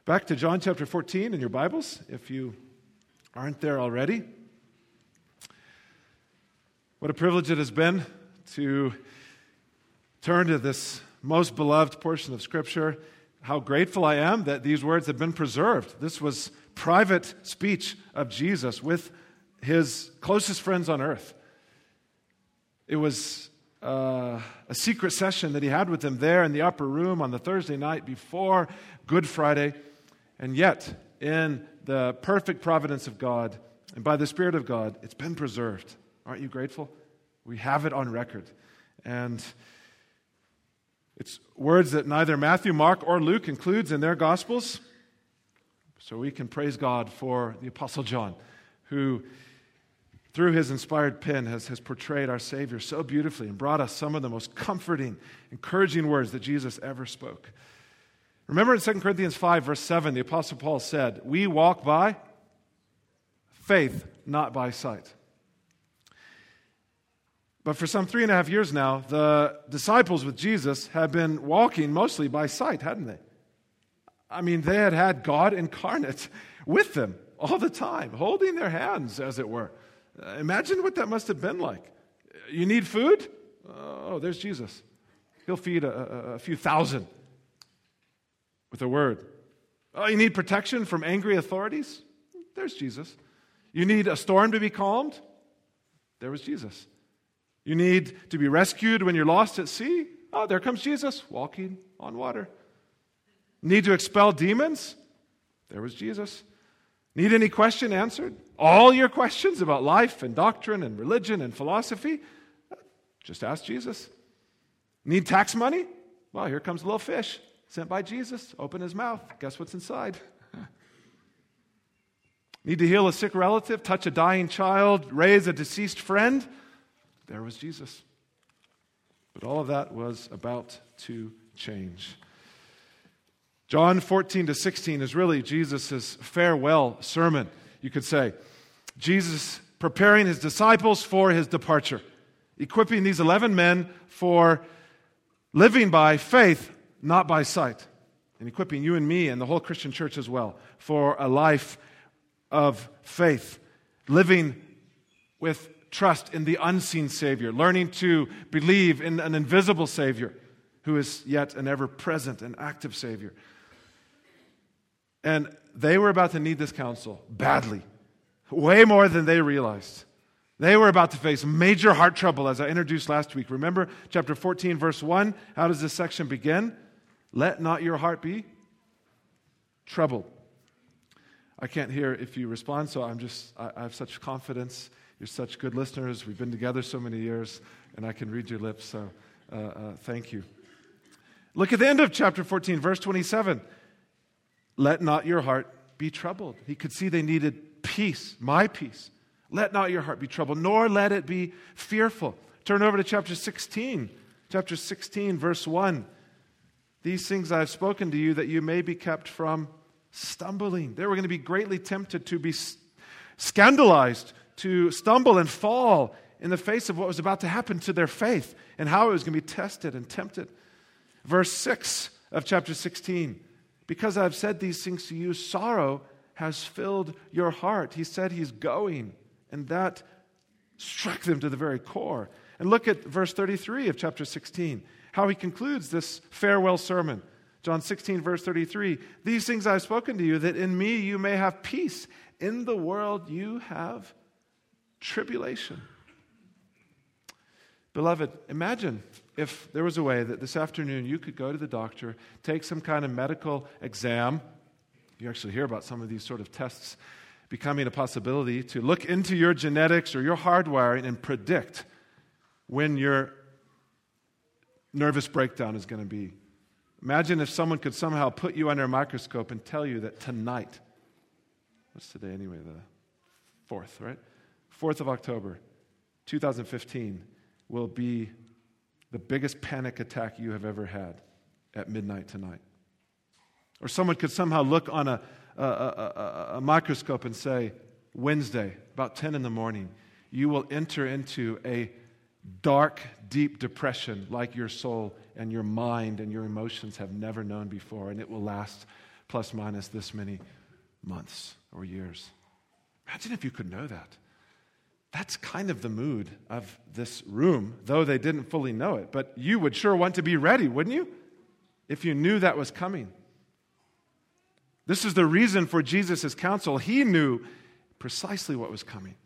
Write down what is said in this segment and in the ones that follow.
Back to John chapter 14 in your Bibles, if you aren't there already. What a privilege it has been to turn to this most beloved portion of Scripture. How grateful I am that these words have been preserved. This was private speech of Jesus with his closest friends on earth. It was a secret session that he had with them there in the upper room on the Thursday night before Good Friday. And yet, in the perfect providence of God and by the Spirit of God, it's been preserved. Aren't you grateful? We have it on record. And it's words that neither Matthew, Mark, or Luke includes in their Gospels. So we can praise God for the Apostle John, who, through his inspired pen, has portrayed our Savior so beautifully and brought us some of the most comforting, encouraging words that Jesus ever spoke. Remember in 2 Corinthians 5, verse 7, the Apostle Paul said, "We walk by faith, not by sight." But for some 3.5 years now, the disciples with Jesus have been walking mostly by sight, hadn't they? I mean, they had God incarnate with them all the time, holding their hands, as it were. Imagine what that must have been like. You need food? Oh, there's Jesus. He'll feed a few thousand with a word. Oh, you need protection from angry authorities? There's Jesus. You need a storm to be calmed? There was Jesus. You need to be rescued when you're lost at sea? Oh, there comes Jesus walking on water. Need to expel demons? There was Jesus. Need any question answered? All your questions about life and doctrine and religion and philosophy? Just ask Jesus. Need tax money? Well, here comes a little fish sent by Jesus. Open his mouth. Guess what's inside? Need to heal a sick relative, touch a dying child, raise a deceased friend? There was Jesus. But all of that was about to change. John 14 to 16 is really Jesus' farewell sermon, you could say. Jesus preparing his disciples for his departure, equipping these 11 men for living by faith, not by sight, and equipping you and me and the whole Christian church as well for a life of faith, living with trust in the unseen Savior, learning to believe in an invisible Savior who is yet an ever-present and active Savior. And they were about to need this counsel badly, way more than they realized. They were about to face major heart trouble, as I introduced last week. Remember chapter 14, verse 1? How does this section begin? Let not your heart be troubled. I can't hear if you respond, so I have such confidence. You're such good listeners. We've been together so many years, and I can read your lips, so thank you. Look at the end of chapter 14, verse 27. Let not your heart be troubled. He could see they needed peace, my peace. Let not your heart be troubled, nor let it be fearful. Turn over to chapter 16. Chapter 16, verse 1. These things I have spoken to you that you may be kept from stumbling. They were going to be greatly tempted to be scandalized, to stumble and fall in the face of what was about to happen to their faith and how it was going to be tested and tempted. Verse 6 of chapter 16. Because I have said these things to you, sorrow has filled your heart. He said he's going, and that struck them to the very core. And look at verse 33 of chapter 16, how he concludes this farewell sermon. John 16, verse 33, these things I have spoken to you, that in me you may have peace. In the world you have tribulation. Beloved, imagine if there was a way that this afternoon you could go to the doctor, take some kind of medical exam. You actually hear about some of these sort of tests becoming a possibility to look into your genetics or your hardwiring and predict when your nervous breakdown is going to be. Imagine if someone could somehow put you under a microscope and tell you that tonight, what's today anyway, the 4th, right? 4th of October, 2015, will be the biggest panic attack you have ever had at midnight tonight. Or someone could somehow look on a microscope and say, Wednesday, about 10 in the morning, you will enter into a dark, deep depression like your soul and your mind and your emotions have never known before, and it will last plus minus this many months or years. Imagine if you could know that. That's kind of the mood of this room, though they didn't fully know it. But you would sure want to be ready, wouldn't you? If you knew that was coming. This is the reason for Jesus' counsel. He knew precisely what was coming.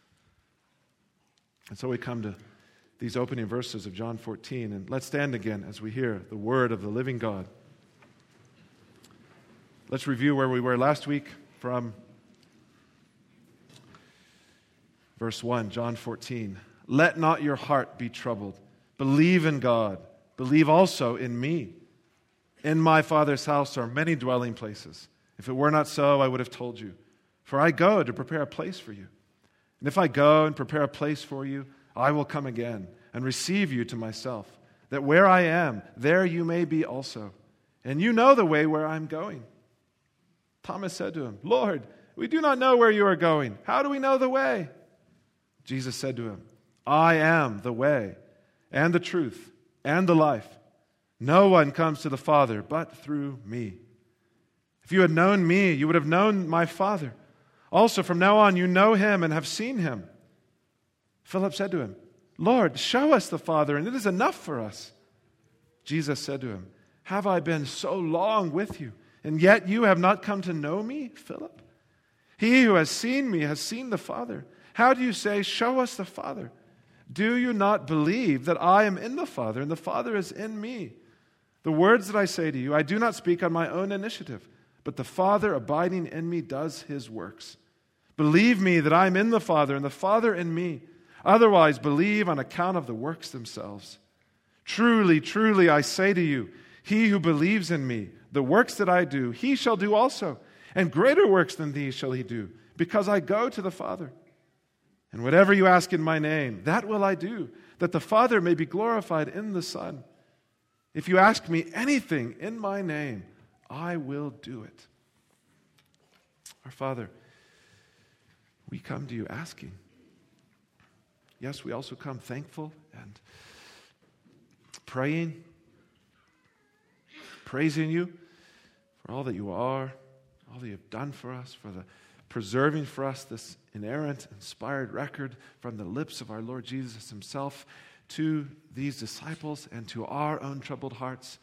And so we come to these opening verses of John 14, and let's stand again as we hear the word of the living God. Let's review where we were last week from verse 1, John 14. Let not your heart be troubled. Believe in God. Believe also in me. In my Father's house are many dwelling places. If it were not so, I would have told you. For I go to prepare a place for you. And if I go and prepare a place for you, I will come again and receive you to myself, that where I am, there you may be also. And you know the way where I'm going. Thomas said to him, Lord, we do not know where you are going. How do we know the way? Jesus said to him, I am the way and the truth and the life. No one comes to the Father but through me. If you had known me, you would have known my Father. Also, from now on, you know him and have seen him. Philip said to him, Lord, show us the Father, and it is enough for us. Jesus said to him, have I been so long with you, and yet you have not come to know me, Philip? He who has seen me has seen the Father. How do you say, show us the Father? Do you not believe that I am in the Father, and the Father is in me? The words that I say to you, I do not speak on my own initiative, but the Father abiding in me does his works. Believe me that I am in the Father, and the Father in me. Otherwise, believe on account of the works themselves. Truly, truly, I say to you, he who believes in me, the works that I do, he shall do also, and greater works than these shall he do, because I go to the Father. And whatever you ask in my name, that will I do, that the Father may be glorified in the Son. If you ask me anything in my name, I will do it. Our Father, we come to you asking. Yes, we also come thankful and praying, praising you for all that you are, all that you have done for us, for the preserving for us this inerrant, inspired record from the lips of our Lord Jesus himself to these disciples and to our own troubled hearts.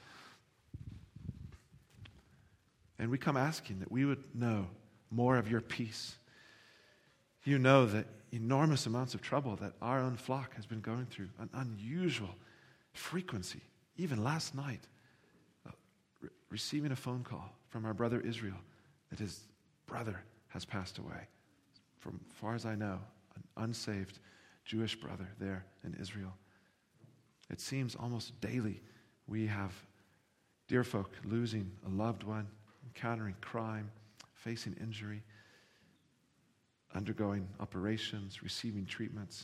And we come asking that we would know more of your peace. You know the enormous amounts of trouble that our own flock has been going through, an unusual frequency. Even last night, receiving a phone call from our brother Israel that his brother has passed away. From far as I know, an unsaved Jewish brother there in Israel. It seems almost daily we have dear folk losing a loved one, encountering crime, facing injury, undergoing operations, receiving treatments.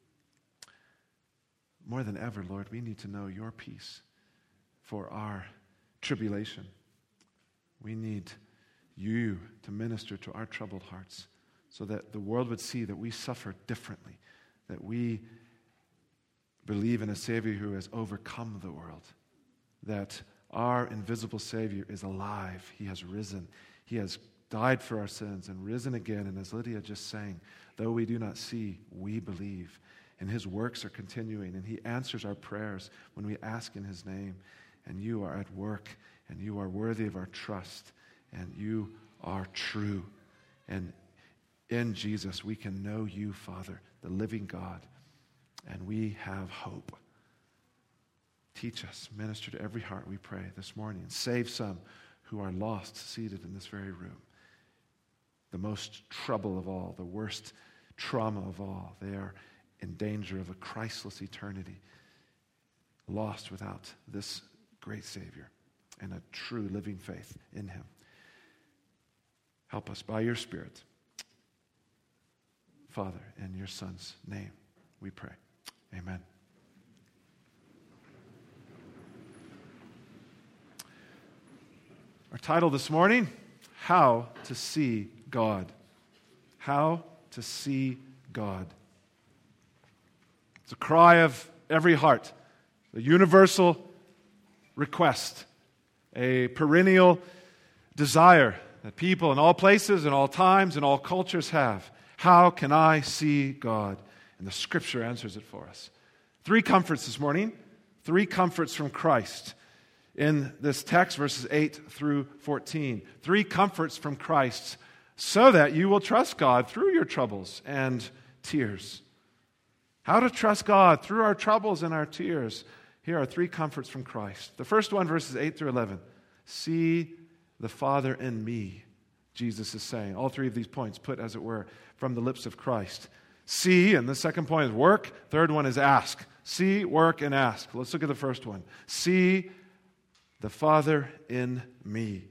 More than ever, Lord, we need to know your peace for our tribulation. We need you to minister to our troubled hearts so that the world would see that we suffer differently, that we believe in a Savior who has overcome the world, that our invisible Savior is alive. He has risen. He has died for our sins and risen again. And as Lydia just sang, though we do not see, we believe. And his works are continuing, and he answers our prayers when we ask in his name. And you are at work, and you are worthy of our trust, and you are true. And in Jesus, we can know you, Father, the living God, and we have hope. Teach us, minister to every heart, we pray this morning, and save some who are lost, seated in this very room. The most trouble of all, the worst trauma of all, they are in danger of a Christless eternity, lost without this great Savior and a true living faith in him. Help us by your Spirit. Father, in your Son's name, we pray. Amen. Our title this morning, How to See God. How to See God. It's a cry of every heart, a universal request, a perennial desire that people in all places, in all times, in all cultures have. How can I see God? And the Scripture answers it for us. 3 comforts this morning. 3 comforts from Christ in this text, verses 8 through 14. 3 comforts from Christ so that you will trust God through your troubles and tears. How to trust God through our troubles and our tears. Here are 3 comforts from Christ. The first one, verses 8 through 11. See the Father in me, Jesus is saying. All 3 of these points put, as it were, from the lips of Christ. See, and the second point is work. Third one is ask. See, work, and ask. Let's look at the first one. See the Father in me.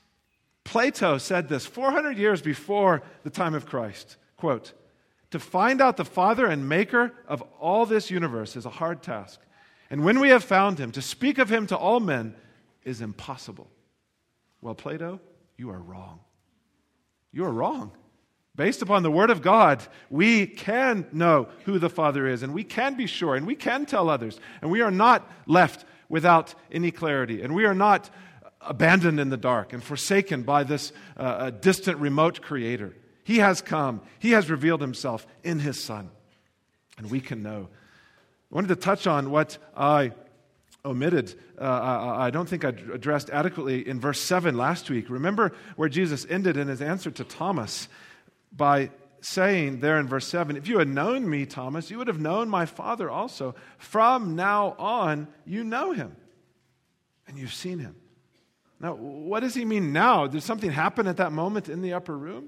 Plato said this 400 years before the time of Christ. Quote, to find out the Father and Maker of all this universe is a hard task. And when we have found him, to speak of him to all men is impossible. Well, Plato, you are wrong. You are wrong. Based upon the Word of God, we can know who the Father is, and we can be sure, and we can tell others, and we are not left without any clarity, and we are not abandoned in the dark and forsaken by this distant, remote Creator. He has come. He has revealed himself in his Son, and we can know. I wanted to touch on what I omitted. I don't think I addressed adequately in verse 7 last week. Remember where Jesus ended in his answer to Thomas by saying there in verse 7, if you had known me, Thomas, you would have known my Father also. From now on, you know him, and you've seen him. Now, what does he mean now? Did something happen at that moment in the upper room?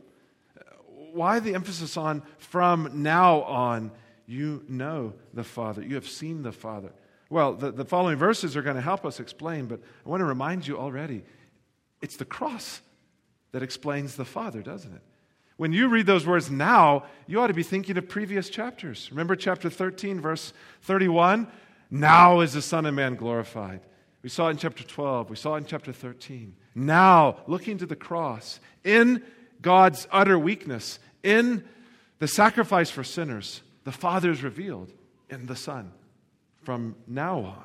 Why the emphasis on from now on, you know the Father. You have seen the Father. Well, the following verses are going to help us explain, but I want to remind you already, it's the cross that explains the Father, doesn't it? When you read those words now, you ought to be thinking of previous chapters. Remember chapter 13, verse 31? Now is the Son of Man glorified. We saw it in chapter 12. We saw it in chapter 13. Now, looking to the cross, in God's utter weakness, in the sacrifice for sinners, the Father is revealed in the Son. From now on,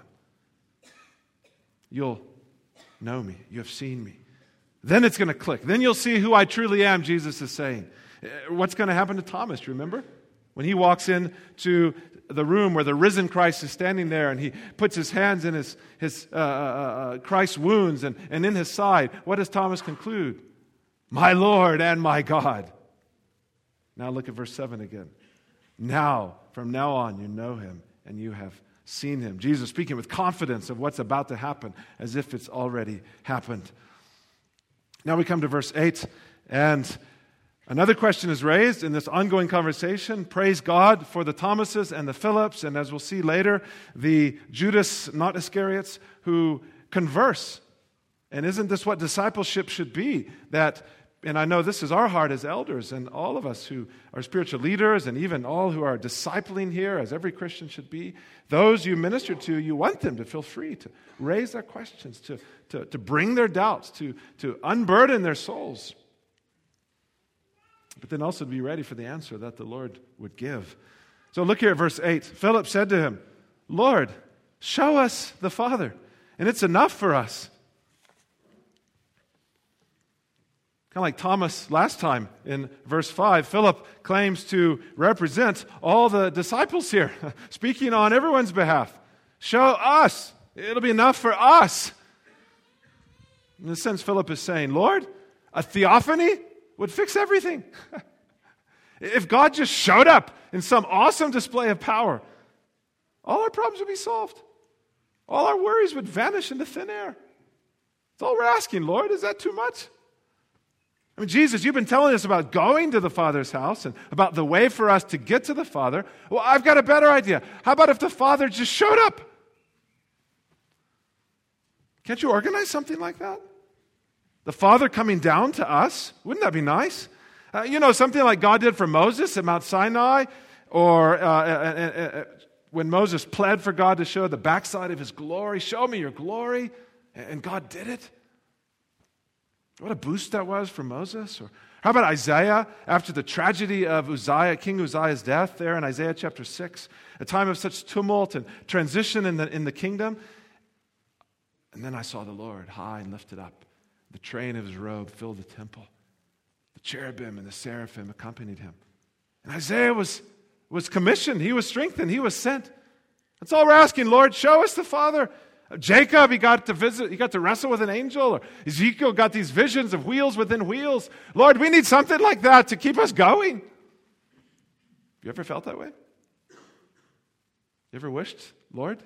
you'll know me. You have seen me. Then it's going to click. Then you'll see who I truly am, Jesus is saying. What's going to happen to Thomas, do you remember? When he walks into the room where the risen Christ is standing there and he puts his hands in his Christ's wounds and in his side, what does Thomas conclude? My Lord and my God. Now look at verse 7 again. Now, from now on, you know him and you have seen him. Jesus speaking with confidence of what's about to happen as if it's already happened. Now we come to verse 8, and another question is raised in this ongoing conversation. Praise God for the Thomases and the Philips, and as we'll see later, the Judas, not Iscariots, who converse. And isn't this what discipleship should be? And I know this is our heart as elders, and all of us who are spiritual leaders, and even all who are discipling here, as every Christian should be, those you minister to, you want them to feel free to raise their questions, to bring their doubts, to unburden their souls. But then also to be ready for the answer that the Lord would give. So look here at verse 8. Philip said to him, Lord, show us the Father, and it's enough for us. Kind of like Thomas last time in verse 5, Philip claims to represent all the disciples here, speaking on everyone's behalf. Show us. It'll be enough for us. In a sense, Philip is saying, Lord, a theophany would fix everything. If God just showed up in some awesome display of power, all our problems would be solved. All our worries would vanish into thin air. That's all we're asking, Lord. Is that too much? I mean, Jesus, you've been telling us about going to the Father's house and about the way for us to get to the Father. Well, I've got a better idea. How about if the Father just showed up? Can't you organize something like that? The Father coming down to us? Wouldn't that be nice? Something like God did for Moses at Mount Sinai, or when Moses pled for God to show the backside of his glory. Show me your glory. And God did it. What a boost that was for Moses. Or how about Isaiah after the tragedy of King Uzziah's death there in Isaiah chapter 6, a time of such tumult and transition in the kingdom. And then I saw the Lord high and lifted up, The train of his robe filled the temple. The cherubim and the seraphim accompanied him. And Isaiah was commissioned. He was strengthened. He was sent. That's all we're asking, Lord. Show us the Father. Jacob, he got to wrestle with an angel. Or Ezekiel got these visions of wheels within wheels. Lord, we need something like that to keep us going. Have you ever felt that way? You ever wished, Lord,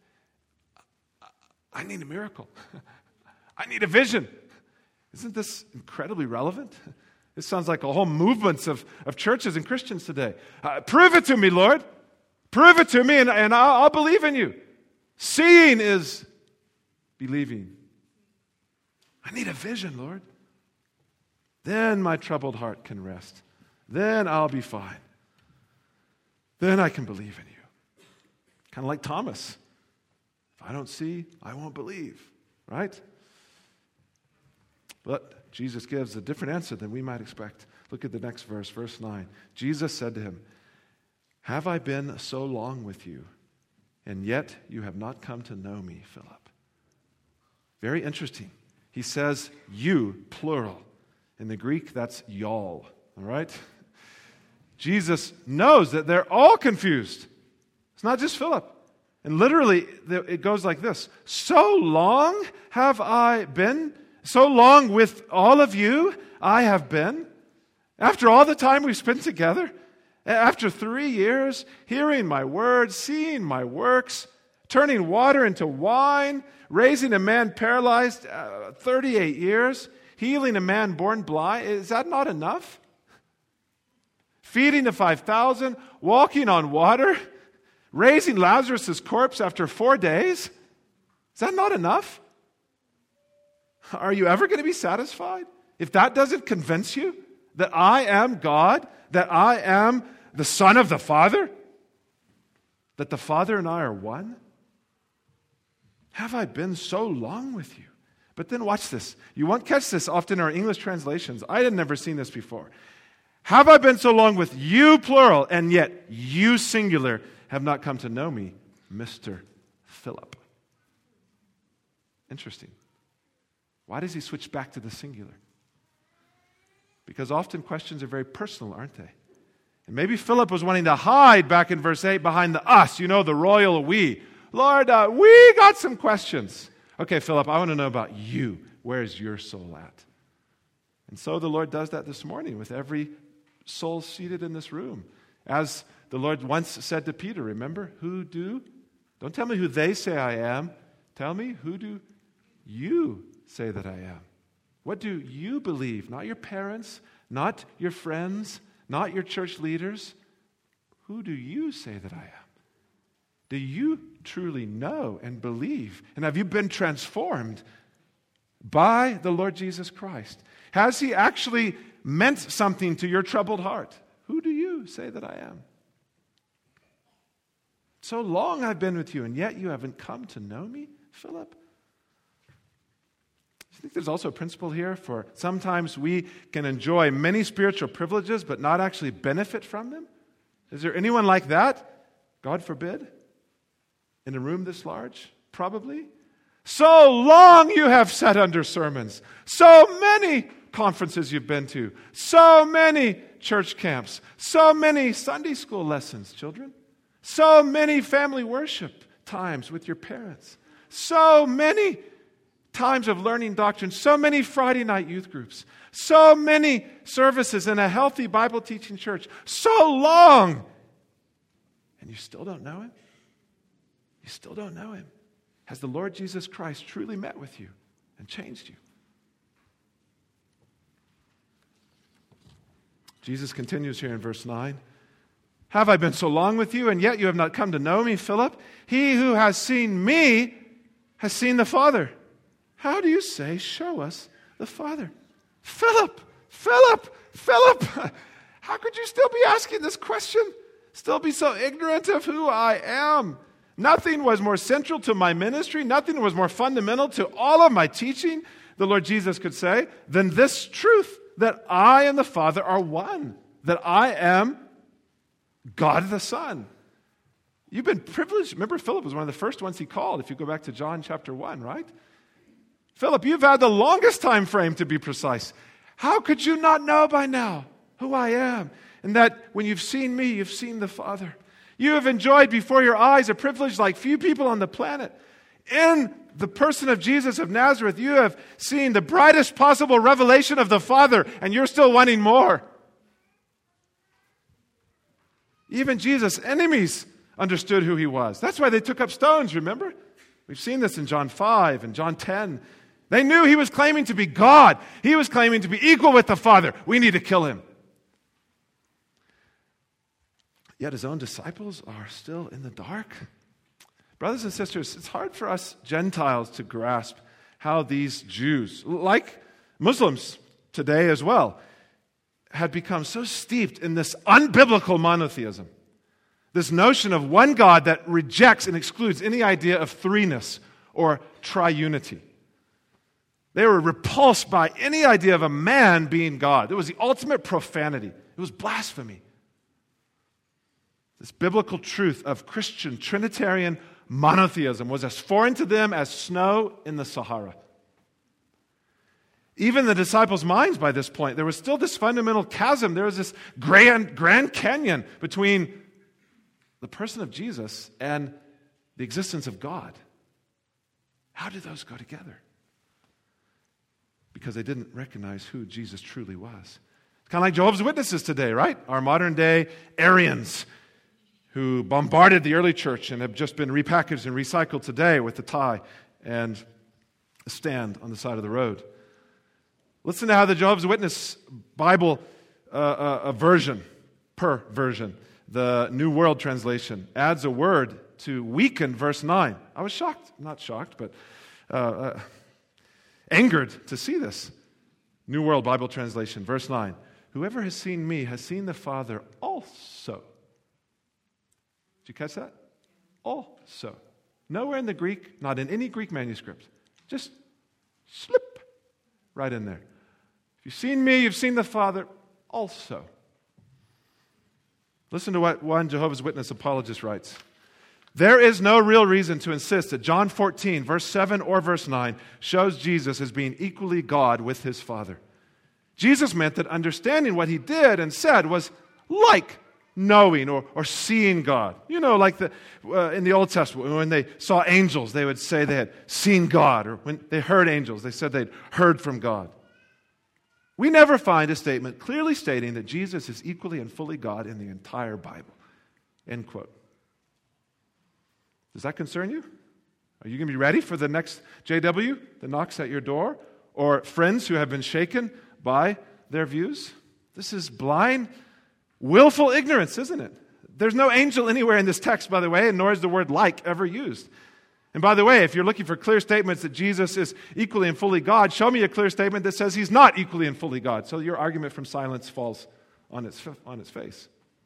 I need a miracle. I need a vision. Isn't this incredibly relevant? This sounds like a whole movements of churches and Christians today. Prove it to me, Lord. Prove it to me, and I'll believe in you. Seeing is believing. I need a vision, Lord. Then my troubled heart can rest. Then I'll be fine. Then I can believe in you. Kind of like Thomas. If I don't see, I won't believe. Right? But Jesus gives a different answer than we might expect. Look at the next verse, verse 9. Jesus said to him, have I been so long with you, and yet you have not come to know me, Philip? Very interesting. He says you, plural. In the Greek, that's y'all. All right? Jesus knows that they're all confused. It's not just Philip. And literally, it goes like this. So long have I been, so long with all of you I have been. After all the time we've spent together, after 3 years, hearing my words, seeing my works, turning water into wine, raising a man paralyzed 38 years, healing a man born blind, is that not enough? Feeding the 5,000, walking on water, raising Lazarus' corpse after 4 days, is that not enough? Are you ever going to be satisfied? If that doesn't convince you that I am God, that I am the Son of the Father, that the Father and I are one? Have I been so long with you? But then watch this. You won't catch this often in our English translations. I had never seen this before. Have I been so long with you, plural, and yet you, singular, have not come to know me, Mr. Philip? Interesting. Why does he switch back to the singular? Because often questions are very personal, aren't they? And maybe Philip was wanting to hide back in verse 8 behind the us, the royal we. Lord, we got some questions. Okay, Philip, I want to know about you. Where's your soul at? And so the Lord does that this morning with every soul seated in this room. As the Lord once said to Peter, remember, don't tell me who they say I am. Tell me, who do you say that I am? What do you believe? Not your parents, not your friends, not your church leaders. Who do you say that I am? Do you truly know and believe? And have you been transformed by the Lord Jesus Christ? Has he actually meant something to your troubled heart? Who do you say that I am? So long I've been with you, and yet you haven't come to know me, Philip? I think there's also a principle here for sometimes we can enjoy many spiritual privileges but not actually benefit from them. Is there anyone like that? God forbid. In a room this large? Probably. So long you have sat under sermons. So many conferences you've been to. So many church camps. So many Sunday school lessons, children. So many family worship times with your parents. So many times of learning doctrine. So many Friday night youth groups. So many services in a healthy Bible teaching church. So long. And you still don't know him? You still don't know him. Has the Lord Jesus Christ truly met with you and changed you? Jesus continues here in verse 9. Have I been so long with you, and yet you have not come to know me, Philip? He who has seen me has seen the Father. How do you say, show us the Father? Philip, how could you still be asking this question? Still be so ignorant of who I am? Nothing was more central to my ministry. Nothing was more fundamental to all of my teaching, the Lord Jesus could say, than this truth that I and the Father are one. That I am God the Son. You've been privileged. Remember, Philip was one of the first ones he called, if you go back to John chapter 1, right? Philip, you've had the longest time frame, to be precise. How could you not know by now who I am? And that when you've seen me, you've seen the Father. You have enjoyed before your eyes a privilege like few people on the planet. In the person of Jesus of Nazareth, you have seen the brightest possible revelation of the Father, and you're still wanting more. Even Jesus' enemies understood who he was. That's why they took up stones, remember? We've seen this in John 5 and John 10. They knew he was claiming to be God. He was claiming to be equal with the Father. We need to kill him. Yet his own disciples are still in the dark. Brothers and sisters, it's hard for us Gentiles to grasp how these Jews, like Muslims today as well, had become so steeped in this unbiblical monotheism. This notion of one God that rejects and excludes any idea of threeness or triunity. They were repulsed by any idea of a man being God. It was the ultimate profanity. It was blasphemy. This biblical truth of Christian Trinitarian monotheism was as foreign to them as snow in the Sahara. Even the disciples' minds by this point, there was still this fundamental chasm. There was this Grand Canyon between the person of Jesus and the existence of God. How did those go together? Because they didn't recognize who Jesus truly was. It's kind of like Jehovah's Witnesses today, right? Our modern day Arians who bombarded the early church and have just been repackaged and recycled today with the tie and a stand on the side of the road. Listen to how the Jehovah's Witness Bible version, the New World Translation, adds a word to weaken verse 9. I was shocked, not shocked, but angered to see this. New World Bible Translation, verse 9. Whoever has seen me has seen the Father also. Did you catch that? Also. Nowhere in the Greek, not in any Greek manuscript. Just slip right in there. If you've seen me, you've seen the Father also. Listen to what one Jehovah's Witness apologist writes. There is no real reason to insist that John 14, verse 7 or verse 9 shows Jesus as being equally God with his Father. Jesus meant that understanding what he did and said was like knowing or seeing God. You know, like in the Old Testament, when they saw angels, they would say they had seen God. Or when they heard angels, they said they'd heard from God. We never find a statement clearly stating that Jesus is equally and fully God in the entire Bible. End quote. Does that concern you? Are you going to be ready for the next JW that knocks at your door? Or friends who have been shaken by their views? This is blind, willful ignorance, isn't it? There's no angel anywhere in this text, by the way, and nor is the word like ever used. And by the way, if you're looking for clear statements that Jesus is equally and fully God, show me a clear statement that says he's not equally and fully God. So your argument from silence falls on its face.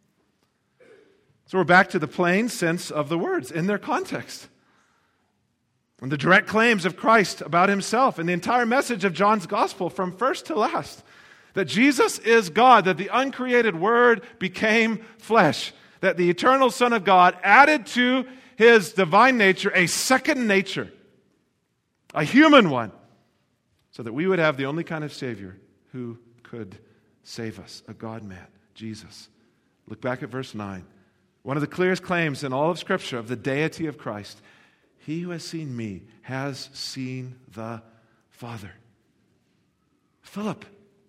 So we're back to the plain sense of the words in their context. And the direct claims of Christ about himself and the entire message of John's gospel from first to last. That Jesus is God, that the uncreated Word became flesh, that the eternal Son of God added to his divine nature a second nature, a human one, so that we would have the only kind of Savior who could save us, a God-man, Jesus. Look back at verse 9. One of the clearest claims in all of Scripture of the deity of Christ. He who has seen me has seen the Father. Philip.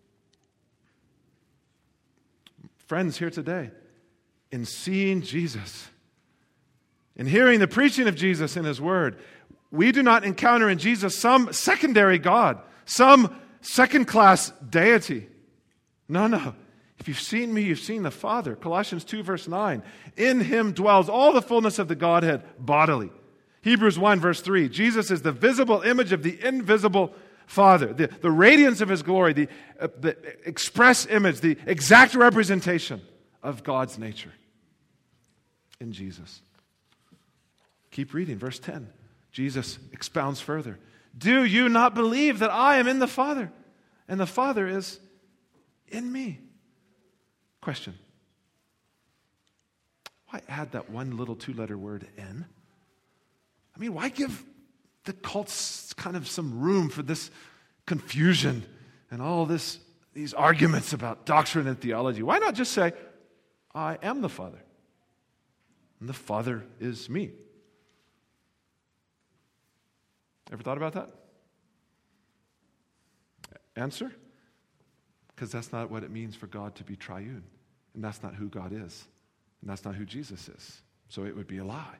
Friends here today, in seeing Jesus, in hearing the preaching of Jesus in his word, we do not encounter in Jesus some secondary God, some second-class deity. No. If you've seen me, you've seen the Father. Colossians 2, verse 9. In him dwells all the fullness of the Godhead bodily. Hebrews 1, verse 3. Jesus is the visible image of the invisible Father, the radiance of his glory, the express image, the exact representation of God's nature in Jesus. Keep reading, verse 10. Jesus expounds further. Do you not believe that I am in the Father, and the Father is in me? Question. Why add that one little two-letter word in? I mean, why give the cult's kind of some room for this confusion and all these arguments about doctrine and theology. Why not just say, I am the Father, and the Father is me? Ever thought about that? Answer? Because that's not what it means for God to be triune. And that's not who God is. And that's not who Jesus is. So it would be a lie.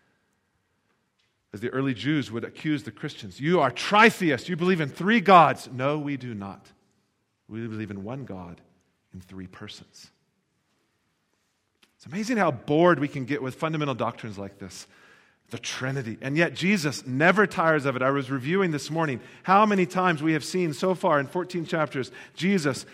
As the early Jews would accuse the Christians, you are tritheists, you believe in three gods. No, we do not. We believe in one God in three persons. It's amazing how bored we can get with fundamental doctrines like this. The Trinity. And yet Jesus never tires of it. I was reviewing this morning how many times we have seen so far in 14 chapters Jesus,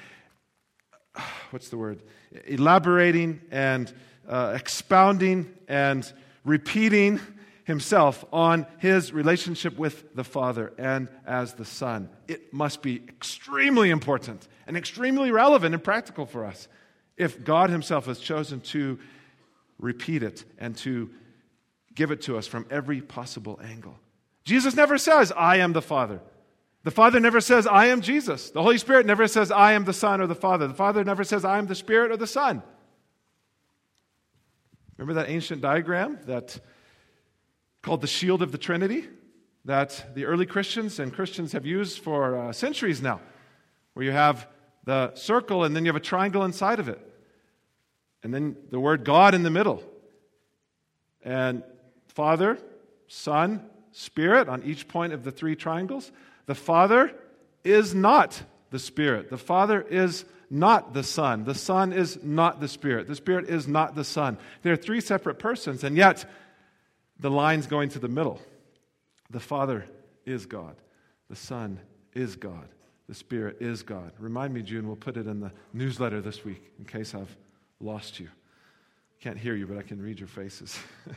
elaborating and expounding and repeating himself on his relationship with the Father and as the Son. It must be extremely important and extremely relevant and practical for us if God himself has chosen to repeat it and to give it to us from every possible angle. Jesus never says, I am the Father. The Father never says, I am Jesus. The Holy Spirit never says, I am the Son or the Father. The Father never says, I am the Spirit or the Son. Remember that ancient diagram that called the shield of the Trinity that the early Christians and Christians have used for centuries now, where you have the circle and then you have a triangle inside of it, and then the word God in the middle, and Father, Son, Spirit on each point of the three triangles. The Father is not the Spirit. The Father is not the Son. The Son is not the Spirit. The Spirit is not the Son. They're three separate persons, and yet the line's going to the middle. The Father is God. The Son is God. The Spirit is God. Remind me, June, we'll put it in the newsletter this week in case I've lost you. Can't hear you, but I can read your faces.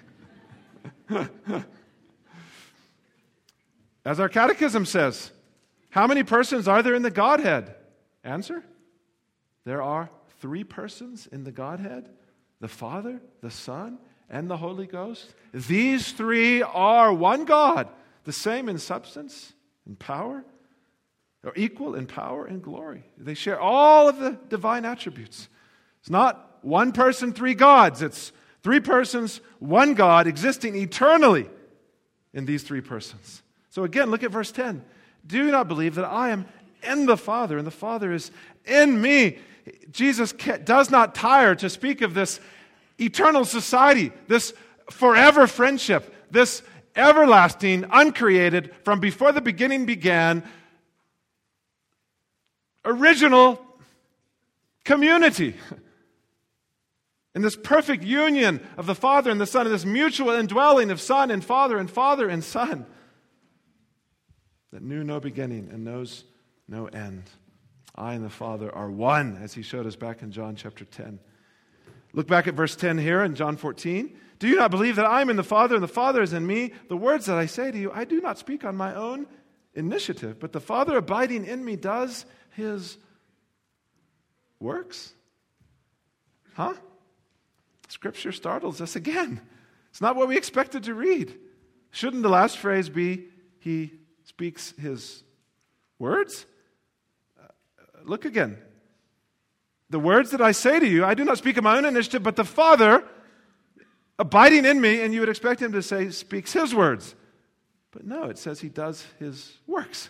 As our catechism says, how many persons are there in the Godhead? Answer: there are three persons in the Godhead: the Father, the Son, and the Holy Ghost. These three are one God, the same in substance and power, or equal in power and glory. They share all of the divine attributes. It's not one person, three gods. It's three persons, one God, existing eternally in these three persons. So again, look at verse 10. Do you not believe that I am in the Father, and the Father is in me? Jesus does not tire to speak of this eternal society, this forever friendship, this everlasting, uncreated, from before the beginning began, original community. In this perfect union of the Father and the Son, in this mutual indwelling of Son and Father and Son, that knew no beginning and knows no end. I and the Father are one, as he showed us back in John chapter 10. Look back at verse 10 here in John 14. Do you not believe that I am in the Father and the Father is in me? The words that I say to you, I do not speak on my own initiative, but the Father abiding in me does his works. Huh? Scripture startles us again. It's not what we expected to read. Shouldn't the last phrase be, he speaks his words? Look again. The words that I say to you, I do not speak of my own initiative, but the Father abiding in me, and you would expect him to say, speaks his words. But no, it says he does his works.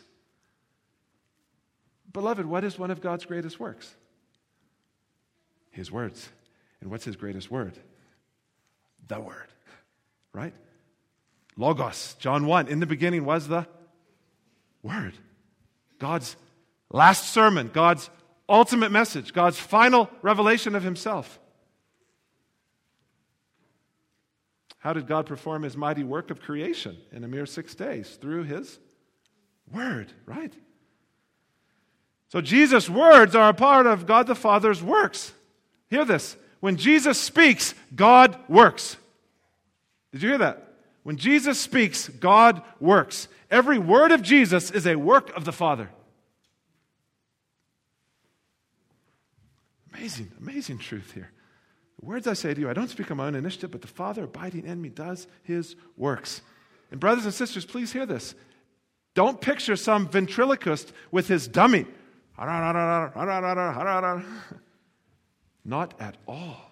Beloved, what is one of God's greatest works? His words. And what's his greatest word? The Word. Right? Logos. John 1. In the beginning was the Word. God's last sermon. God's ultimate message. God's final revelation of himself. How did God perform his mighty work of creation in a mere 6 days? Through his Word. Right? So Jesus' words are a part of God the Father's works. Hear this. When Jesus speaks, God works. Did you hear that? When Jesus speaks, God works. Every word of Jesus is a work of the Father. Amazing, amazing truth here. The words I say to you, I don't speak on my own initiative, but the Father abiding in me does his works. And brothers and sisters, please hear this. Don't picture some ventriloquist with his dummy. Not at all.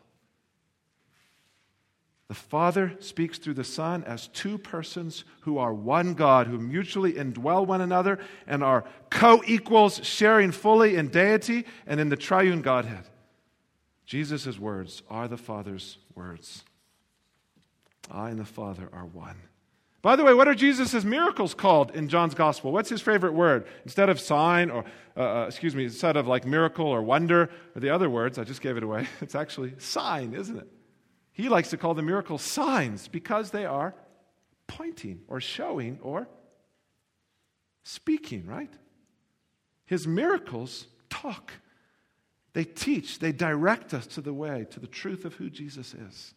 The Father speaks through the Son as two persons who are one God, who mutually indwell one another and are co-equals, sharing fully in deity and in the triune Godhead. Jesus' words are the Father's words. I and the Father are one. By the way, what are Jesus' miracles called in John's Gospel? What's his favorite word? Instead of sign or, instead of like miracle or wonder or the other words, I just gave it away. It's actually sign, isn't it? He likes to call the miracles signs because they are pointing or showing or speaking, right? His miracles talk. They teach. They direct us to the way, to the truth of who Jesus is.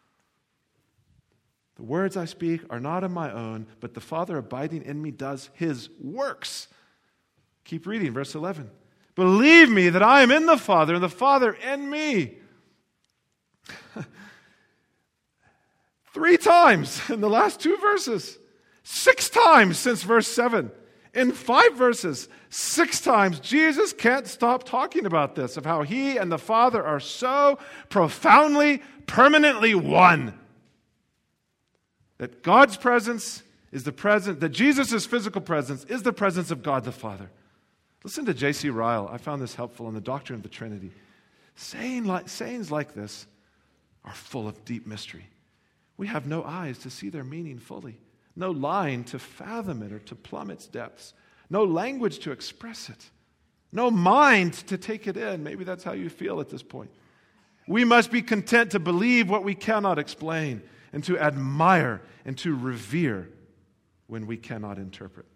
The words I speak are not of my own, but the Father abiding in me does his works. Keep reading, verse 11. Believe me that I am in the Father and the Father in me. 3 times in the last 2 verses. 6 times since verse 7. In 5 verses, 6 times, Jesus can't stop talking about this, of how he and the Father are so profoundly, permanently one. That God's presence is the presence, that Jesus' physical presence is the presence of God the Father. Listen to J.C. Ryle. I found this helpful in the Doctrine of the Trinity. Sayings like this are full of deep mystery. We have no eyes to see their meaning fully, no line to fathom it or to plumb its depths, no language to express it, no mind to take it in. Maybe that's how you feel at this point. We must be content to believe what we cannot explain and to admire and to revere when we cannot interpret.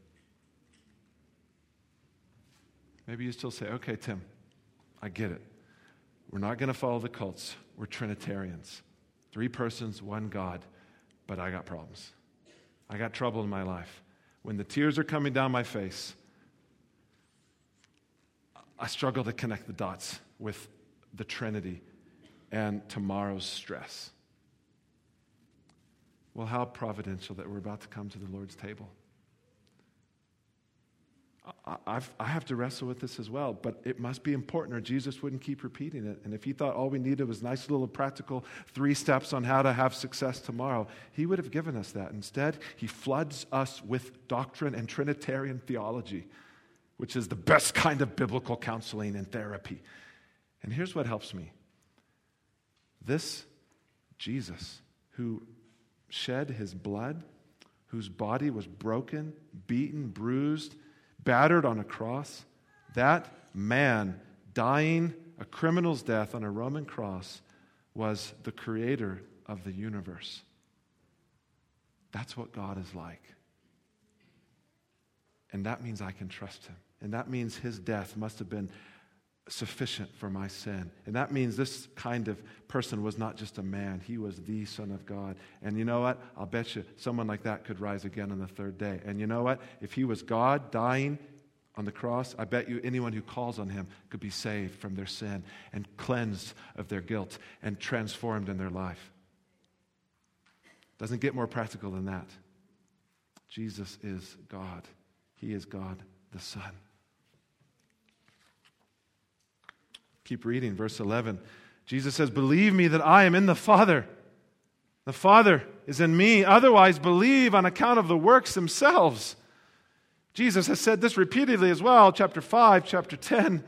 Maybe you still say, okay, Tim, I get it. We're not going to follow the cults. We're Trinitarians. 3 persons, 1 God. But I got problems. I got trouble in my life. When the tears are coming down my face, I struggle to connect the dots with the Trinity and tomorrow's stress. Well, how providential that we're about to come to the Lord's table. I have to wrestle with this as well, but it must be important or Jesus wouldn't keep repeating it. And if he thought all we needed was nice little practical 3 steps on how to have success tomorrow, he would have given us that. Instead, he floods us with doctrine and Trinitarian theology, which is the best kind of biblical counseling and therapy. And here's what helps me. This Jesus who shed his blood, whose body was broken, beaten, bruised, battered on a cross, that man dying a criminal's death on a Roman cross was the creator of the universe. That's what God is like. And that means I can trust him. And that means his death must have been sufficient for my sin. And that means this kind of person was not just a man. He was the Son of God. And you know what? I'll bet you someone like that could rise again on the 3rd day. And you know what? If he was God dying on the cross, I bet you anyone who calls on him could be saved from their sin and cleansed of their guilt and transformed in their life. Doesn't get more practical than that. Jesus is God. He is God the Son. Keep reading, verse 11. Jesus says, believe me that I am in the Father. The Father is in me. Otherwise, believe on account of the works themselves. Jesus has said this repeatedly as well, chapter 5, chapter 10.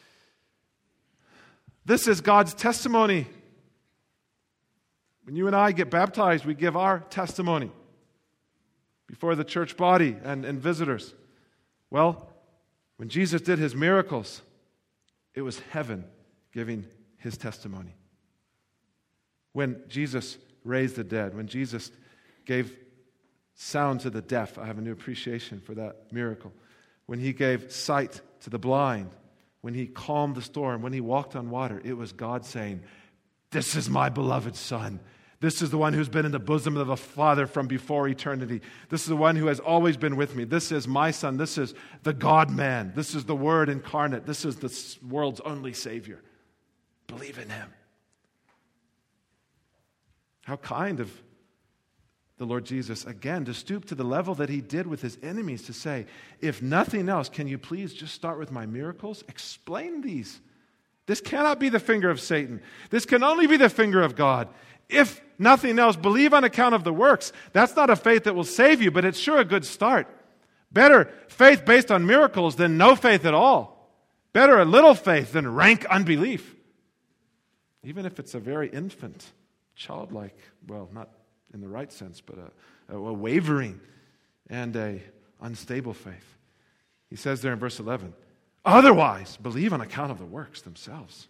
This is God's testimony. When you and I get baptized, we give our testimony before the church body and visitors. Well, when Jesus did his miracles, it was heaven giving his testimony. When Jesus raised the dead, when Jesus gave sound to the deaf, I have a new appreciation for that miracle. When he gave sight to the blind, when he calmed the storm, when he walked on water, it was God saying, this is my beloved Son. This is the one who's been in the bosom of the Father from before eternity. This is the one who has always been with me. This is my Son. This is the God-man. This is the Word incarnate. This is the world's only Savior. Believe in him. How kind of the Lord Jesus again to stoop to the level that he did with his enemies to say, if nothing else, can you please just start with my miracles? Explain these. This cannot be the finger of Satan. This can only be the finger of God. If nothing else, believe on account of the works. That's not a faith that will save you, but it's sure a good start. Better faith based on miracles than no faith at all. Better a little faith than rank unbelief. Even if it's a very infant, childlike, well, not in the right sense, but a wavering and a unstable faith. He says there in verse 11, otherwise, believe on account of the works themselves.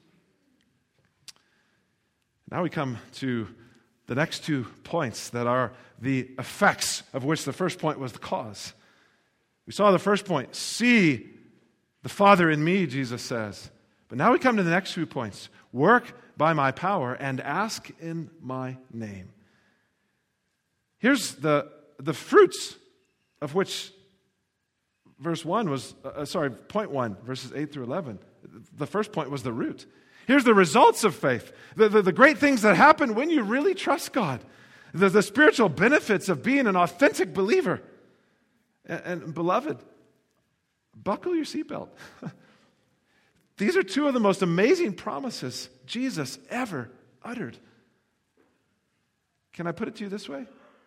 Now we come to the next 2 points that are the effects of which the first point was the cause. We saw the first point, see the Father in me, Jesus says. But now we come to the next 2 points. Work by my power and ask in my name. Here's the fruits of which verse 1 was, point 1, verses 8 through 11. The first point was the root. Here's the results of faith. The great things that happen when you really trust God. The spiritual benefits of being an authentic believer. And beloved, buckle your seatbelt. These are 2 of the most amazing promises Jesus ever uttered. Can I put it to you this way?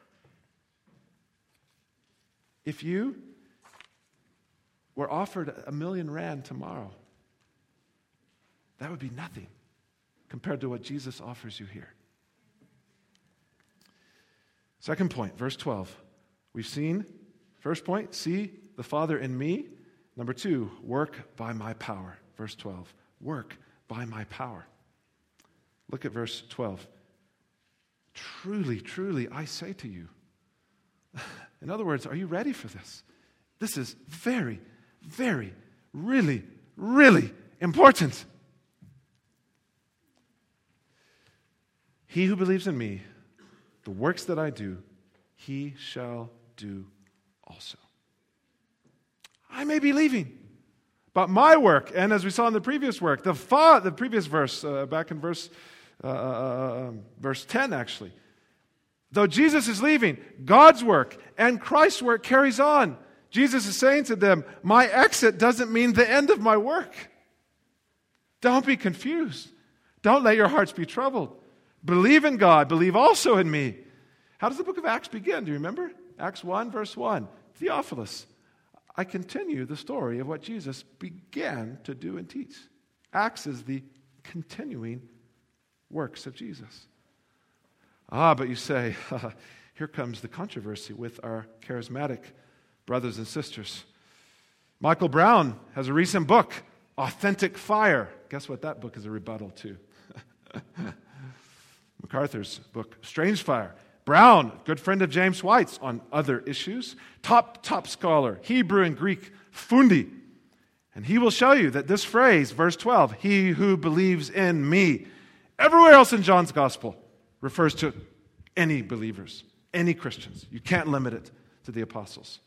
If you were offered R1,000,000 tomorrow, that would be nothing compared to what Jesus offers you here. Second point, verse 12. We've seen, first point, see the Father in me. Number 2, work by my power. Verse 12, work by my power. Look at verse 12. Truly, truly, I say to you. In other words, are you ready for this? This is very, very, really, really important. He who believes in me, the works that I do, he shall do also. I may be leaving, but my work, and as we saw in the previous work, the previous verse, back in verse 10 actually, though Jesus is leaving, God's work and Christ's work carries on. Jesus is saying to them, my exit doesn't mean the end of my work. Don't be confused. Don't let your hearts be troubled. Believe in God. Believe also in me. How does the book of Acts begin? Do you remember? Acts 1, verse 1. Theophilus, I continue the story of what Jesus began to do and teach. Acts is the continuing works of Jesus. But you say, here comes the controversy with our charismatic brothers and sisters. Michael Brown has a recent book, Authentic Fire. Guess what that book is a rebuttal to? MacArthur's book, Strange Fire. Brown, good friend of James White's on other issues. Top scholar, Hebrew and Greek, Fundi. And he will show you that this phrase, verse 12, he who believes in me, everywhere else in John's gospel, refers to any believers, any Christians. You can't limit it to the apostles.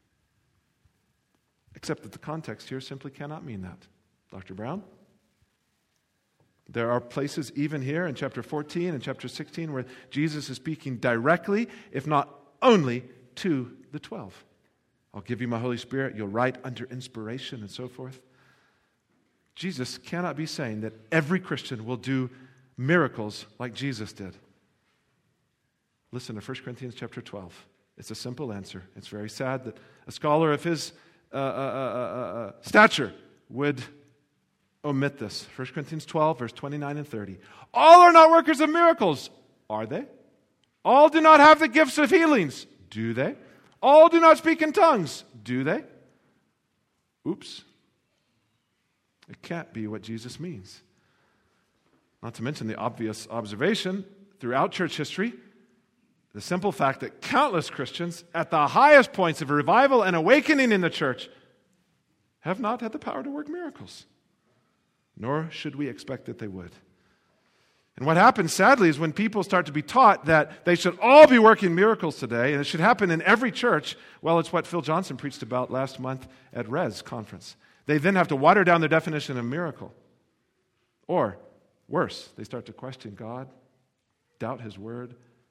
Except that the context here simply cannot mean that. Dr. Brown? There are places even here in chapter 14 and chapter 16 where Jesus is speaking directly, if not only, to the 12. I'll give you my Holy Spirit. You'll write under inspiration and so forth. Jesus cannot be saying that every Christian will do miracles like Jesus did. Listen to 1 Corinthians chapter 12. It's a simple answer. It's very sad that a scholar of his stature would omit this. 1 Corinthians 12, verse 29 and 30. All are not workers of miracles, are they? All do not have the gifts of healings, do they? All do not speak in tongues, do they? Oops. It can't be what Jesus means. Not to mention the obvious observation throughout church history, the simple fact that countless Christians at the highest points of revival and awakening in the church have not had the power to work miracles. Nor should we expect that they would. And what happens, sadly, is when people start to be taught that they should all be working miracles today, and it should happen in every church, well, it's what Phil Johnson preached about last month at Res conference. They then have to water down their definition of miracle. Or, worse, they start to question God, doubt His word.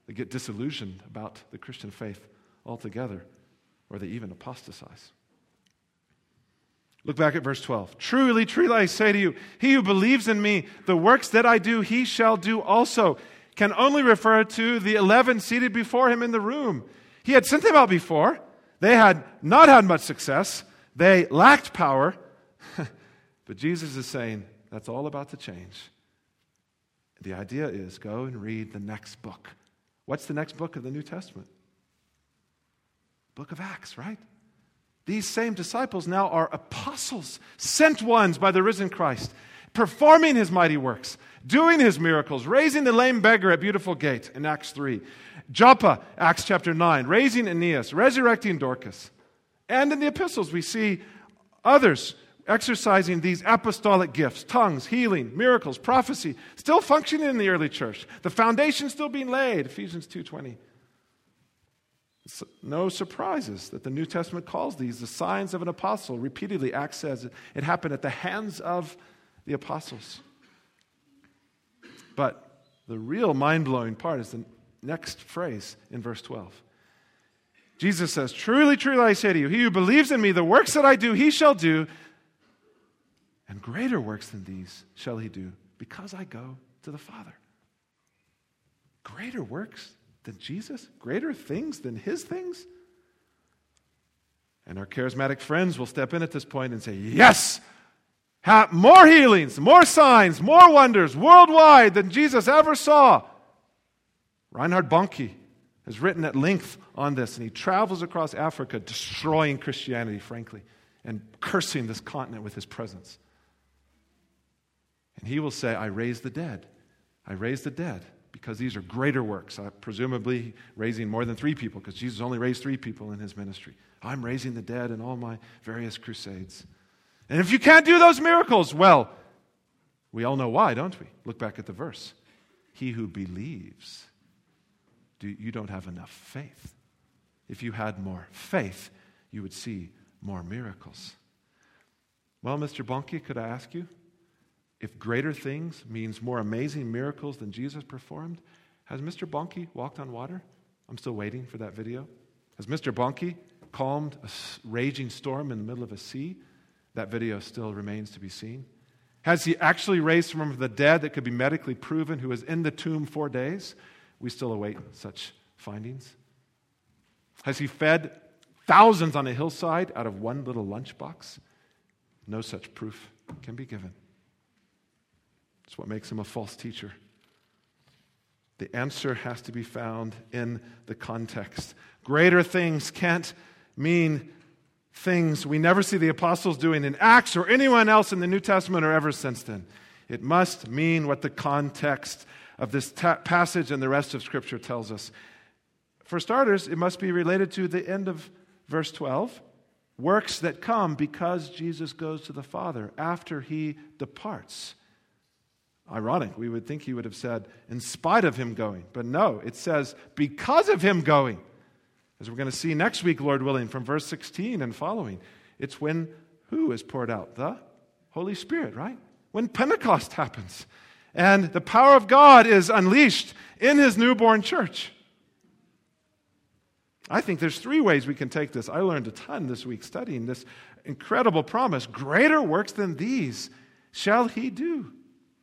They get disillusioned about the Christian faith altogether, or they even apostatize. Look back at verse 12. Truly, truly, I say to you, he who believes in me, the works that I do, he shall do also. Can only refer to the 11 seated before him in the room. He had sent them out before. They had not had much success. They lacked power. But Jesus is saying, that's all about to change. The idea is, go and read the next book. What's the next book of the New Testament? Book of Acts, right? These same disciples now are apostles, sent ones by the risen Christ, performing his mighty works, doing his miracles, raising the lame beggar at Beautiful Gate in Acts 3, Joppa, Acts chapter 9, raising Aeneas, resurrecting Dorcas. And in the epistles we see others exercising these apostolic gifts, tongues, healing, miracles, prophecy, still functioning in the early church. The foundation still being laid, Ephesians 2:20. No surprises that the New Testament calls these the signs of an apostle. Repeatedly, Acts says it happened at the hands of the apostles. But the real mind-blowing part is the next phrase in verse 12. Jesus says, truly, truly, I say to you, he who believes in me, the works that I do, he shall do, and greater works than these shall he do, because I go to the Father. Greater works than Jesus? Greater things than his things? And our charismatic friends will step in at this point and say, yes! More healings, more signs, more wonders worldwide than Jesus ever saw. Reinhard Bonnke has written at length on this, and he travels across Africa destroying Christianity, frankly, and cursing this continent with his presence. And he will say, I raise the dead. I raise the dead because these are greater works. Presumably raising more than 3 people, because Jesus only raised 3 people in his ministry. I'm raising the dead in all my various crusades. And if you can't do those miracles, well, we all know why, don't we? Look back at the verse. He who believes, you don't have enough faith. If you had more faith, you would see more miracles. Well, Mr. Bonnke, could I ask you, if greater things means more amazing miracles than Jesus performed, has Mr. Bonnke walked on water? I'm still waiting for that video. Has Mr. Bonnke calmed a raging storm in the middle of a sea? That video still remains to be seen. Has he actually raised from the dead that could be medically proven, who was in the tomb 4 days? We still await such findings. Has he fed thousands on a hillside out of one little lunchbox? No such proof can be given. It's what makes him a false teacher. The answer has to be found in the context. Greater things can't mean things we never see the apostles doing in Acts or anyone else in the New Testament or ever since then. It must mean what the context of this passage and the rest of Scripture tells us. For starters, it must be related to the end of verse 12. Works that come because Jesus goes to the Father after he departs. Ironic, we would think he would have said, in spite of him going. But no, it says, because of him going. As we're going to see next week, Lord willing, from verse 16 and following. It's when who is poured out? The Holy Spirit, right? When Pentecost happens. And the power of God is unleashed in his newborn church. I think there's 3 ways we can take this. I learned a ton this week studying this incredible promise. Greater works than these shall he do,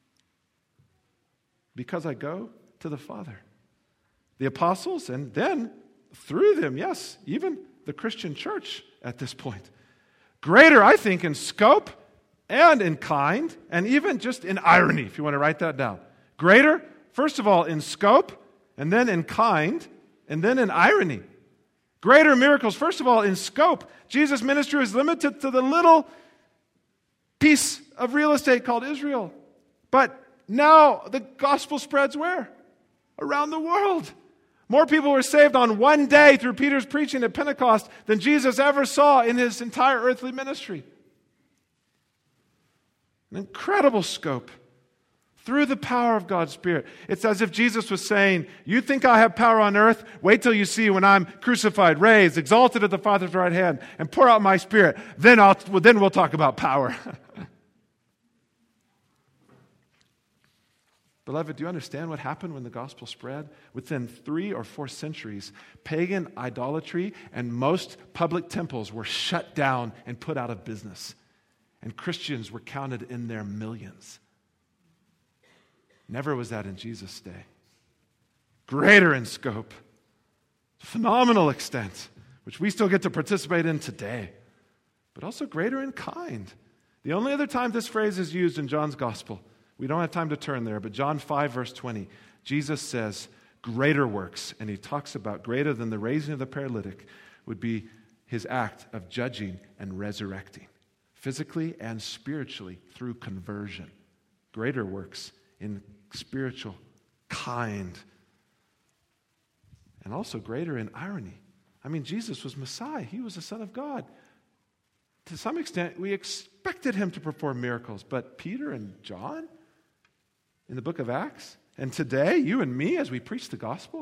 because I go to the Father. The apostles, and then through them, yes, even the Christian church at this point. Greater, I think, in scope and in kind, and even just in irony, if you want to write that down. Greater, first of all, in scope, and then in kind, and then in irony. Greater miracles, first of all, in scope. Jesus' ministry was limited to the little piece of real estate called Israel. But now the gospel spreads where? Around the world. More people were saved on one day through Peter's preaching at Pentecost than Jesus ever saw in his entire earthly ministry. An incredible scope. Through the power of God's Spirit. It's as if Jesus was saying, you think I have power on earth? Wait till you see when I'm crucified, raised, exalted at the Father's right hand, and pour out my Spirit. Then we'll talk about power. Beloved, do you understand what happened when the gospel spread? Within 3 or 4 centuries, pagan idolatry and most public temples were shut down and put out of business. And Christians were counted in their millions. Never was that in Jesus' day. Greater in scope, phenomenal extent, which we still get to participate in today, but also greater in kind. The only other time this phrase is used in John's gospel, we don't have time to turn there, but John 5, verse 20, Jesus says, greater works, and he talks about greater than the raising of the paralytic would be his act of judging and resurrecting, physically and spiritually through conversion. Greater works in spiritual, kind, and also greater in irony. I mean, Jesus was Messiah. He was the Son of God. To some extent, we expected him to perform miracles, but Peter and John in the book of Acts, and today, you and me as we preach the gospel,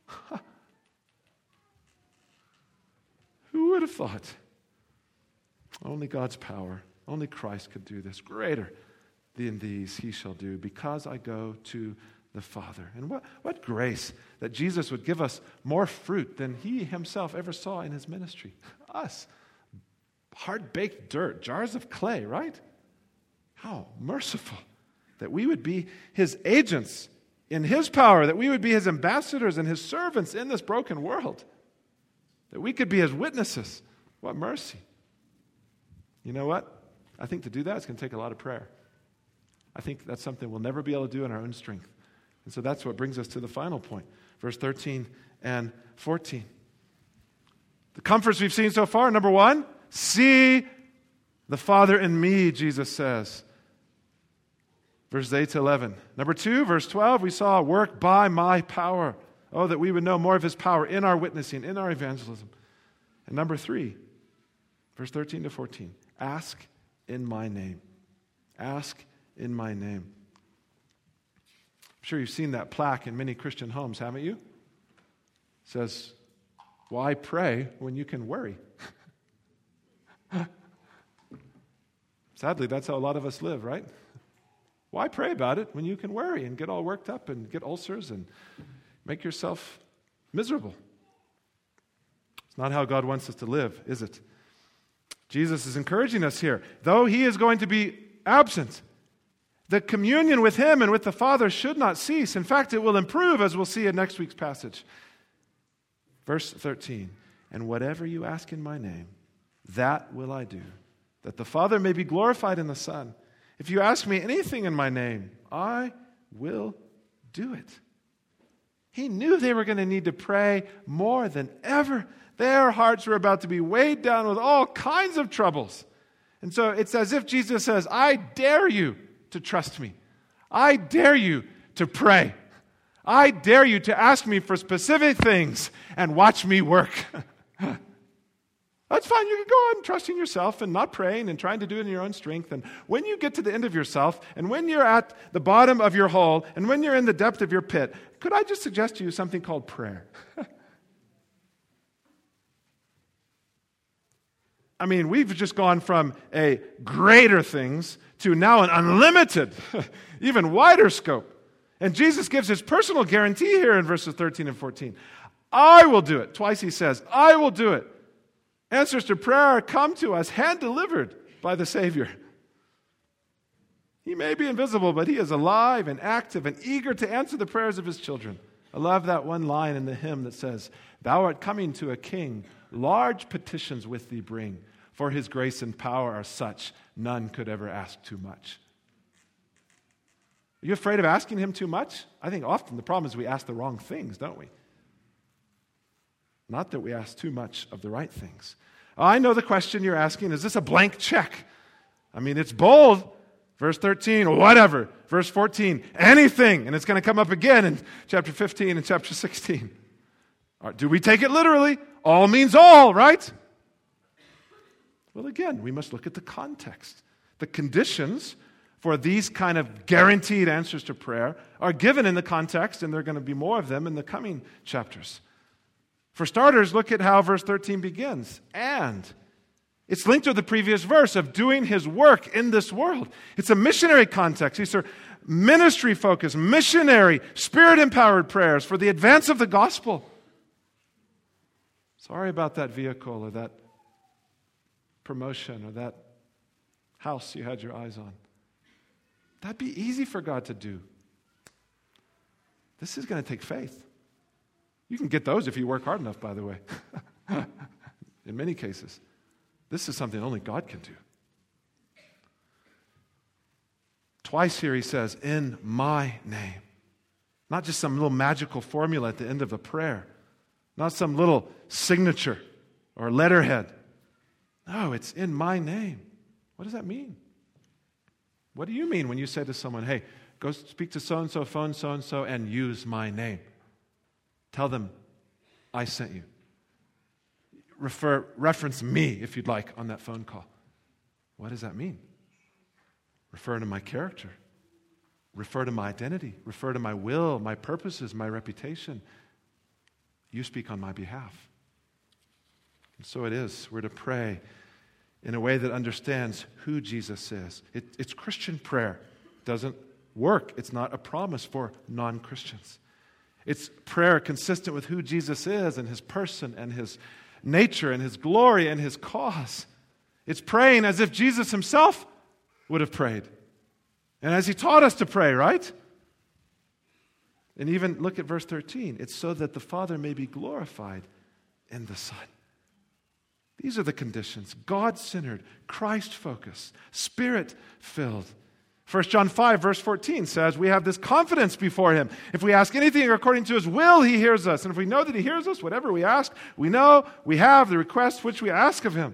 who would have thought? Only God's power, only Christ could do this. Greater than these he shall do, because I go to the Father. And what grace that Jesus would give us more fruit than he himself ever saw in his ministry. Us, hard-baked dirt, jars of clay, right? How merciful that we would be his agents in his power, that we would be his ambassadors and his servants in this broken world, that we could be his witnesses. What mercy. You know what? I think to do that, it's going to take a lot of prayer. I think that's something we'll never be able to do in our own strength. And so that's what brings us to the final point, verse 13 and 14. The comforts we've seen so far, number 1, see the Father in me, Jesus says. Verses 8 to 11. Number 2, verse 12, we saw work by my power. Oh, that we would know more of his power in our witnessing, in our evangelism. And number 3, verse 13 to 14, ask in my name. Ask in my name. I'm sure you've seen that plaque in many Christian homes, haven't you? It says, why pray when you can worry? Sadly, that's how a lot of us live, right? Why pray about it when you can worry and get all worked up and get ulcers and make yourself miserable? It's not how God wants us to live, is it? Jesus is encouraging us here. Though he is going to be absent, the communion with him and with the Father should not cease. In fact, it will improve, as we'll see in next week's passage. Verse 13, and whatever you ask in my name, that will I do, that the Father may be glorified in the Son. If you ask me anything in my name, I will do it. He knew they were going to need to pray more than ever. Their hearts were about to be weighed down with all kinds of troubles. And so it's as if Jesus says, I dare you to trust me. I dare you to pray. I dare you to ask me for specific things and watch me work. That's fine. You can go on trusting yourself and not praying and trying to do it in your own strength. And when you get to the end of yourself, and when you're at the bottom of your hole, and when you're in the depth of your pit, could I just suggest to you something called prayer? I mean, we've just gone from a greater things to now an unlimited, even wider scope. And Jesus gives his personal guarantee here in verses 13 and 14. I will do it. Twice he says, I will do it. Answers to prayer come to us hand-delivered by the Savior. He may be invisible, but he is alive and active and eager to answer the prayers of his children. I love that one line in the hymn that says, Thou art coming to a king, large petitions with thee bring, for his grace and power are such, none could ever ask too much. Are you afraid of asking him too much? I think often the problem is we ask the wrong things, don't we? Not that we ask too much of the right things. I know the question you're asking, is this a blank check? I mean, it's bold. Verse 13, whatever. Verse 14, anything. And it's going to come up again in chapter 15 and chapter 16. Do we take it literally? All means all, right? Well, again, we must look at the context. The conditions for these kind of guaranteed answers to prayer are given in the context, and there are going to be more of them in the coming chapters. For starters, look at how verse 13 begins. And it's linked to the previous verse of doing his work in this world. It's a missionary context. These are ministry-focused, missionary, Spirit-empowered prayers for the advance of the gospel. Sorry about that vehicle or that promotion or that house you had your eyes on. That'd be easy for God to do. This is going to take faith. You can get those if you work hard enough, by the way. In many cases. This is something only God can do. Twice here he says, in my name. Not just some little magical formula at the end of a prayer. Not some little signature or letterhead. No, it's in my name. What does that mean? What do you mean when you say to someone, hey, go speak to so-and-so, phone so-and-so, and use my name? Tell them I sent you. Reference me, if you'd like, on that phone call. What does that mean? Refer to my character. Refer to my identity. Refer to my will, my purposes, my reputation. You speak on my behalf. And so it is. We're to pray in a way that understands who Jesus is. It's Christian prayer. It doesn't work. It's not a promise for non-Christians. It's prayer consistent with who Jesus is and his person and his nature and his glory and his cause. It's praying as if Jesus himself would have prayed. And as he taught us to pray, right? And even look at verse 13. It's so that the Father may be glorified in the Son. These are the conditions. God-centered, Christ-focused, Spirit-filled. 1 John 5, verse 14 says, we have this confidence before him. If we ask anything according to his will, he hears us. And if we know that he hears us, whatever we ask, we know we have the request which we ask of him.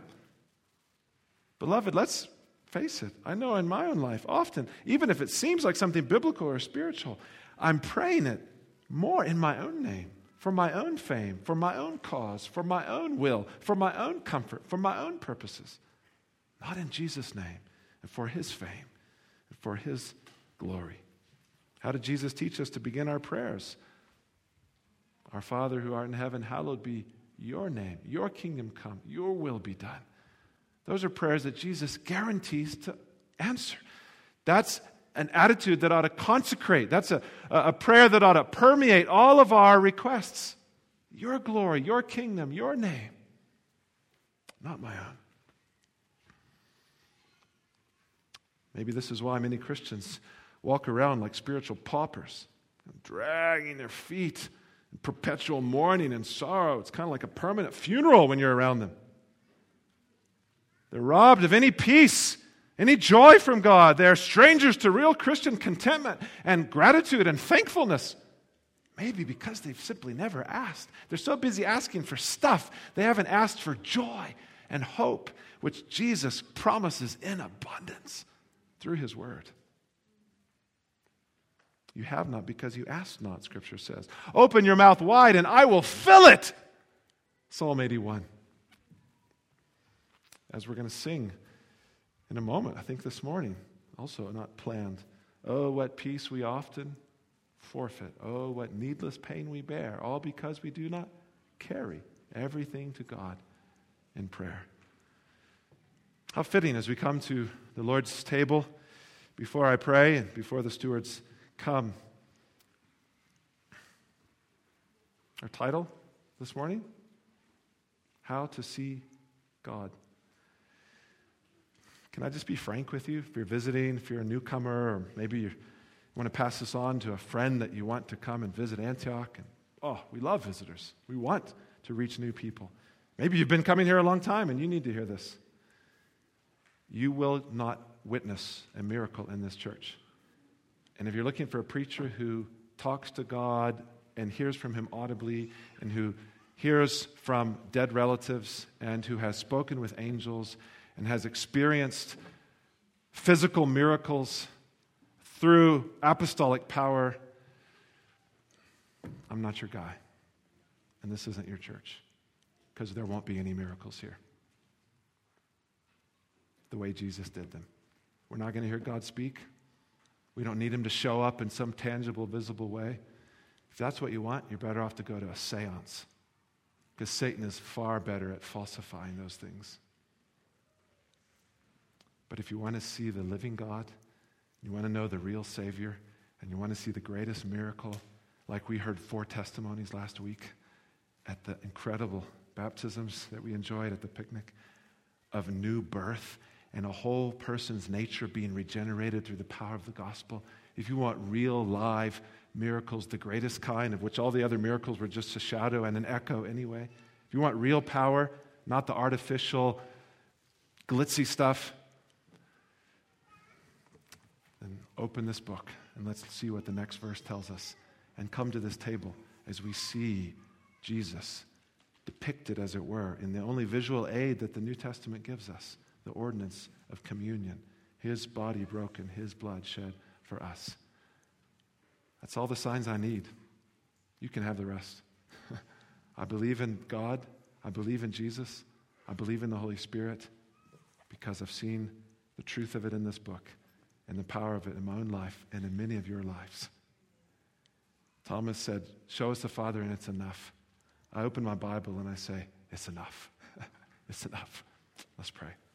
Beloved, let's face it. I know in my own life, often, even if it seems like something biblical or spiritual, I'm praying it more in my own name, for my own fame, for my own cause, for my own will, for my own comfort, for my own purposes. Not in Jesus' name, and for his fame, and for his glory. How did Jesus teach us to begin our prayers? Our Father who art in heaven, hallowed be your name. Your kingdom come. Your will be done. Those are prayers that Jesus guarantees to answer. That's an attitude that ought to consecrate. That's a prayer that ought to permeate all of our requests. Your glory, your kingdom, your name, not my own. Maybe this is why many Christians walk around like spiritual paupers, dragging their feet in perpetual mourning and sorrow. It's kind of like a permanent funeral when you're around them. They're robbed of any peace, any joy from God. They're strangers to real Christian contentment and gratitude and thankfulness. Maybe because they've simply never asked. They're so busy asking for stuff, they haven't asked for joy and hope, which Jesus promises in abundance through his word. You have not because you ask not, Scripture says. Open your mouth wide and I will fill it. Psalm 81. As we're going to sing in a moment, I think this morning, also not planned. Oh, what peace we often forfeit. Oh, what needless pain we bear, all because we do not carry everything to God in prayer. How fitting as we come to the Lord's table, before I pray and before the stewards come. Our title this morning, How to See God. Can I just be frank with you? If you're visiting, if you're a newcomer, or maybe you want to pass this on to a friend that you want to come and visit Antioch. And, we love visitors. We want to reach new people. Maybe you've been coming here a long time and you need to hear this. You will not witness a miracle in this church. And if you're looking for a preacher who talks to God and hears from him audibly and who hears from dead relatives and who has spoken with angels and has experienced physical miracles through apostolic power, I'm not your guy. And this isn't your church, because there won't be any miracles here the way Jesus did them. We're not going to hear God speak. We don't need him to show up in some tangible, visible way. If that's what you want, you're better off to go to a seance, because Satan is far better at falsifying those things. But if you want to see the living God You want to know the real Savior, and you want to see the greatest miracle, like we heard 4 testimonies last week at the incredible baptisms that we enjoyed at the picnic, of new birth and a whole person's nature being regenerated through the power of the gospel. If you want real, live miracles, the greatest kind, of which all the other miracles were just a shadow and an echo anyway. If you want real power, not the artificial, glitzy stuff, then open this book and let's see what the next verse tells us, and come to this table as we see Jesus depicted, as it were, in the only visual aid that the New Testament gives us, the ordinance of communion, his body broken, his blood shed for us. That's all the signs I need. You can have the rest. I believe in God. I believe in Jesus. I believe in the Holy Spirit because I've seen the truth of it in this book and the power of it in my own life and in many of your lives. Thomas said, "Show us the Father and it's enough." I open my Bible and I say, it's enough. It's enough. Let's pray.